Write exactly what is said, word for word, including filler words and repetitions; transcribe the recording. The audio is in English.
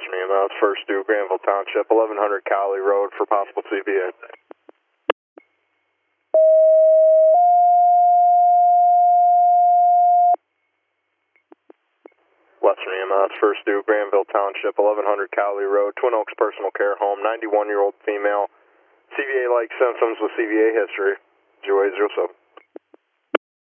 Western E M S, first due, Granville Township, eleven hundred Cowley Road for possible C V A. Western E M S, first due, Granville Township, eleven hundred Cowley Road, Twin Oaks Personal Care Home, ninety-one-year-old female, C V A-like symptoms with C V A history, G O A zero seven.